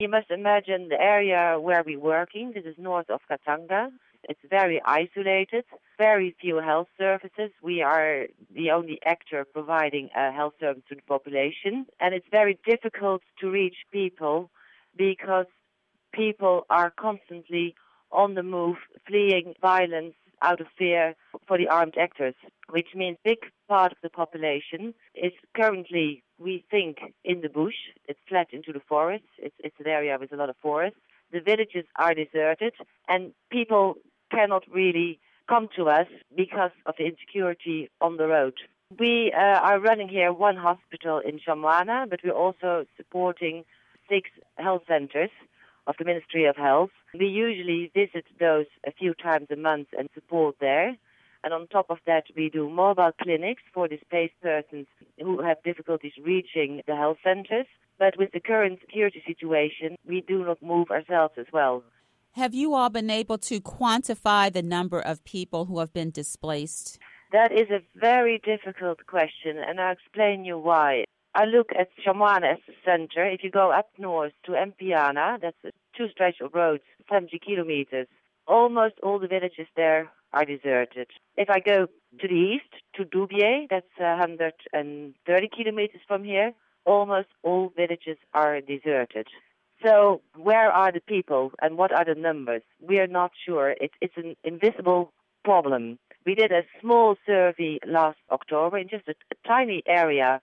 You must imagine the area where we're working. This is north of Katanga. It's very isolated, very few health services. We are the only actor providing a health service to the population. And it's very difficult to reach people because people are constantly on the move, fleeing violence out of fear for the armed actors, which means a big part of the population is currently, we think, in the bush. It's fled into the forest. It's an area with a lot of forest. The villages are deserted, and people cannot really come to us because of the insecurity on the road. We are running here one hospital in Shamwana, but we're also supporting 6 health centers of the Ministry of Health. We usually visit those a few times a month and support there. And on top of that, we do mobile clinics for displaced persons who have difficulties reaching the health centers. But with the current security situation, we do not move ourselves as well. Have you all been able to quantify the number of people who have been displaced? That is a very difficult question, and I'll explain you why. I look at Shamwana as the center. If you go up north to Mpiana, that's a 2 stretch of roads, 70 kilometers, almost all the villages there are deserted. If I go to the east, to Dubye, that's 130 kilometers from here, almost all villages are deserted. So where are the people and what are the numbers? We are not sure. It's an invisible problem. We did a small survey last October in just a tiny area,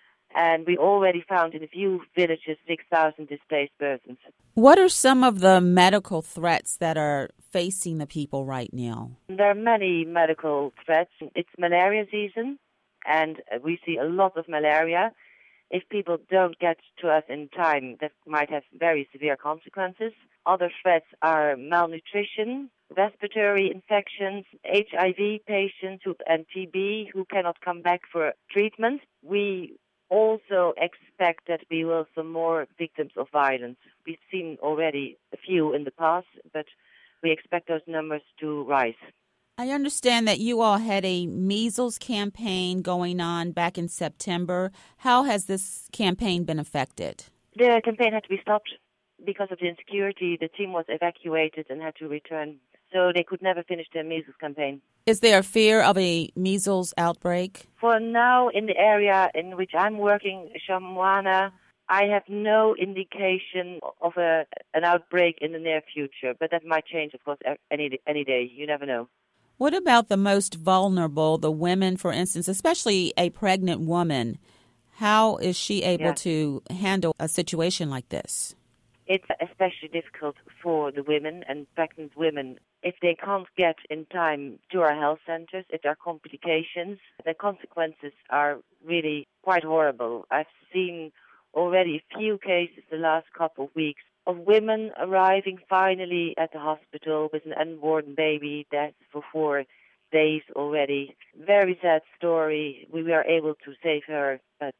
and we already found in a few villages 6,000 displaced persons. What are some of the medical threats that are facing the people right now? There are many medical threats. It's malaria season, and we see a lot of malaria. If people don't get to us in time, that might have very severe consequences. Other threats are malnutrition, respiratory infections, HIV patients and TB who cannot come back for treatment. We also expect that we will have some more victims of violence. We've seen already a few in the past, but we expect those numbers to rise. I understand that you all had a measles campaign going on back in September. How has this campaign been affected? The campaign had to be stopped because of the insecurity. The team was evacuated and had to return, so they could never finish their measles campaign. Is there a fear of a measles outbreak? For now, in the area in which I'm working, Shamwana, I have no indication of an outbreak in the near future, but that might change, of course, any day. You never know. What about the most vulnerable, the women, for instance, especially a pregnant woman? How is she able to handle a situation like this? It's especially difficult for the women and pregnant women. If they can't get in time to our health centers, if there are complications, the consequences are really quite horrible. I've seen already a few cases the last couple of weeks of women arriving finally at the hospital with an unborn baby dead for 4 days already. Very sad story. We were able to save her, but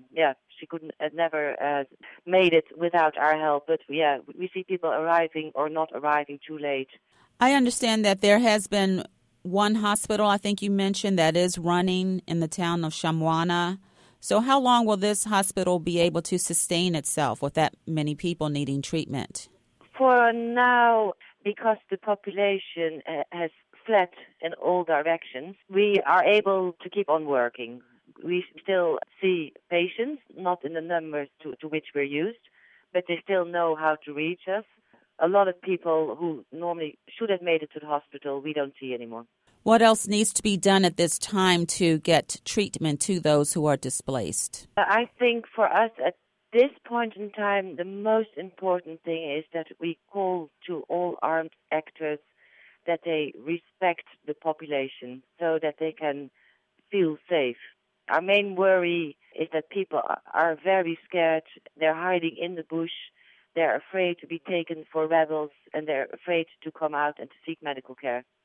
she couldn't never made it without our help. But we see people arriving or not arriving too late. I understand that there has been one hospital, I think you mentioned, that is running in the town of Shamwana. So how long will this hospital be able to sustain itself with that many people needing treatment? For now, because the population has fled in all directions, we are able to keep on working. We still see patients, not in the numbers to which we're used, but they still know how to reach us. A lot of people who normally should have made it to the hospital, we don't see anymore. What else needs to be done at this time to get treatment to those who are displaced? I think for us at this point in time, the most important thing is that we call to all armed actors that they respect the population so that they can feel safe. Our main worry is that people are very scared. They're hiding in the bush. They're afraid to be taken for rebels, and they're afraid to come out and to seek medical care.